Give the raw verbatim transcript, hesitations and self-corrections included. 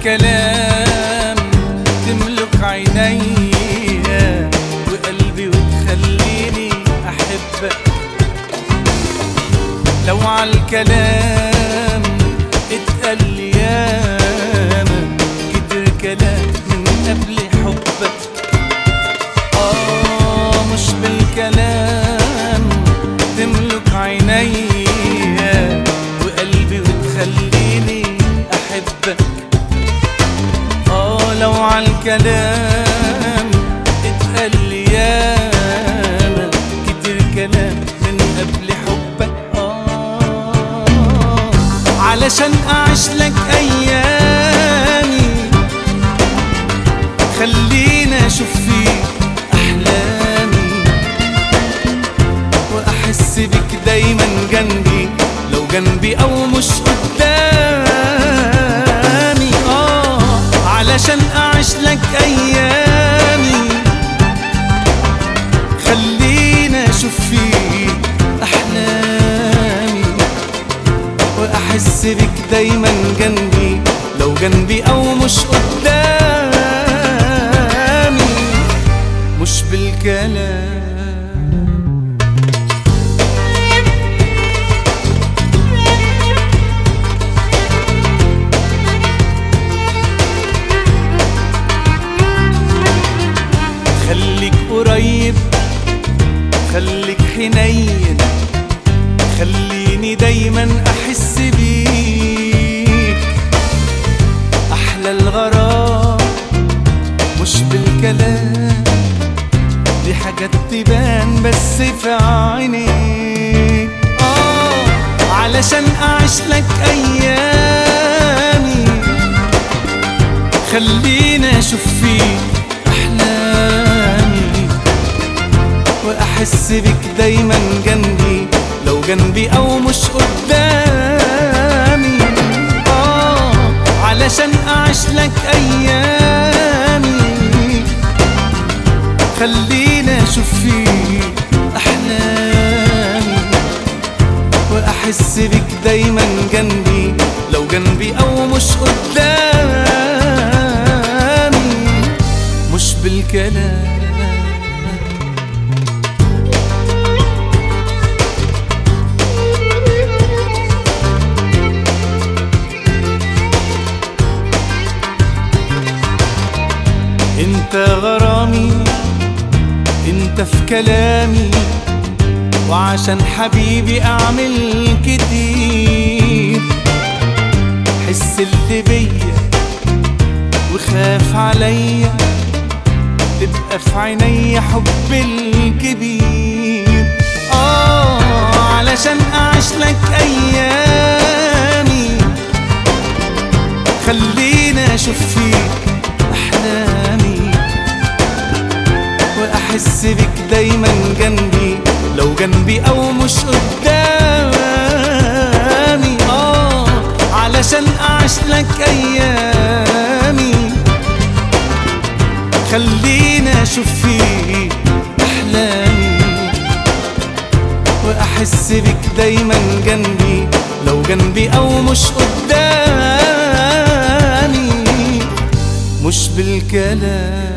عالكلام تملك عينيا وقلبي وتخليني أحبك. لو عالكلام اتقال لي ياما كتر كلام من قبل حبك. آه مش بالكلام تملك عينيا وقلبي وتخليني أحبك. آه لو عالكلام اتقال لي ياما كتر كلام من قبل حبك. آه علشان أعيش لك أيامي خلينا أشوف فيك أحلامي وأحس بك دايما جنبي لو جنبي أو مش قدامي. آه علشان أعيش لك أيامي خلينا أشوف فيك أحلامي وأحس بك دايما جنبي لو جنبي أو مش قدامي. مش بالكلام خليك قريب خليك حنين خليني دايما احس بيك. احلى الغرام مش بالكلام دي حاجات تبان بس في عينيك. اه علشان اعيش لك ايامي خلينا اشوف فيك احلامي واحس بك دايما جنبي لو جنبي او مش قدامي. اه علشان اعيش لك ايامي خلينا اشوف فيك احلامي واحس بك دايما جنبي لو جنبي او مش قدامي. مش بالكلام انت غرامي انت في كلامي وعشان حبيبي اعمل كتير. حس اللي بيا وخاف عليا تبقى في عيني حب الكبير. آه علشان أعيش لك أيامي خلينا أشوف فيك أحلامي وأحس بك دايما جنبي لو جنبي أو مش قدامي. آه علشان أعيش لك أيامي خلينا أشوف فيك أحلامي وأحس بك دايما جنبي لو جنبي أو مش قدامي. مش بالكلام